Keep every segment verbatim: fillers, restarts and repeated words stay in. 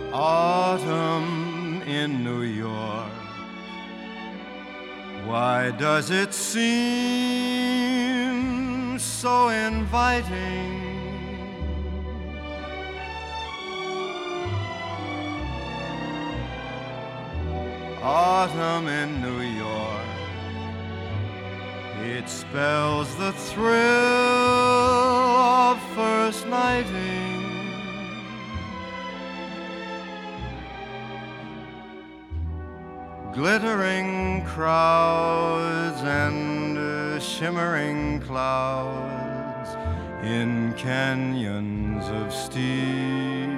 Autumn in New York, why does it seem so inviting? Autumn in New York, it spells the thrill of first nighting. Glittering crowds and uh, shimmering clouds in canyons of steel.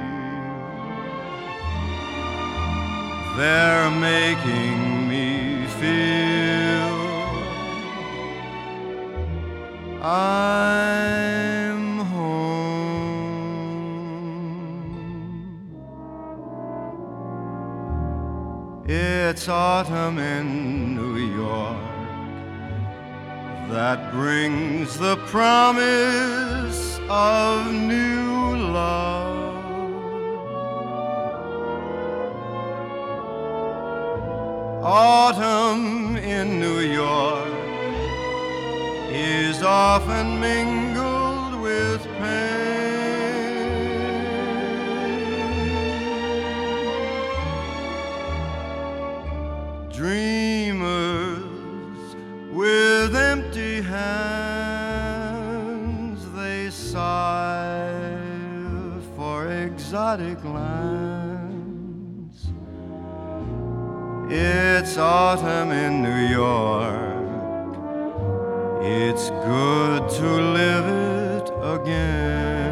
They're making me feel I'm home. It's autumn in New York that brings the promise of new love. Autumn in New York is often mingled with pain. Dreamers with empty hands, they sigh for exotic lands. It's autumn in New York, it's good to live it again.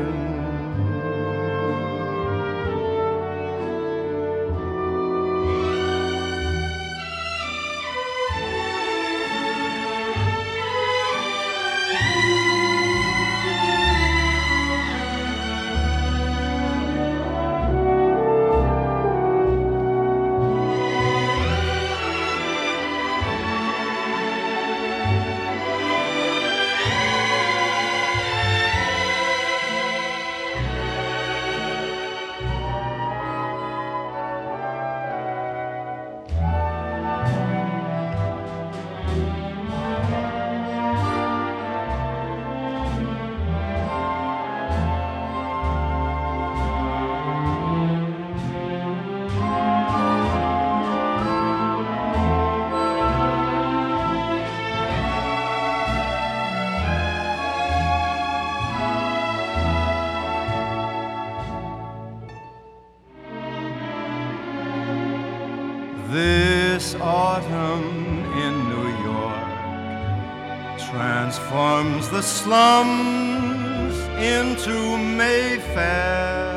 This autumn in New York transforms the slums into Mayfair.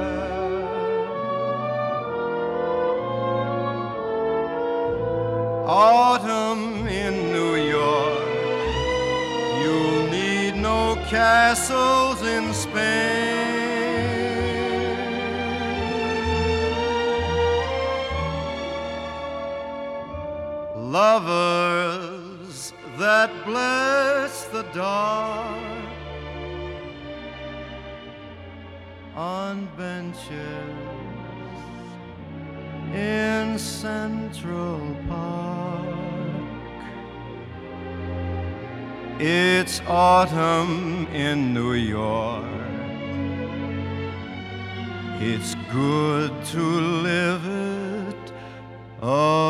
Autumn in New York, you'll need no castles in Spain. Lovers that bless the dark on benches in Central Park. It's autumn in New York, it's good to live it. Oh,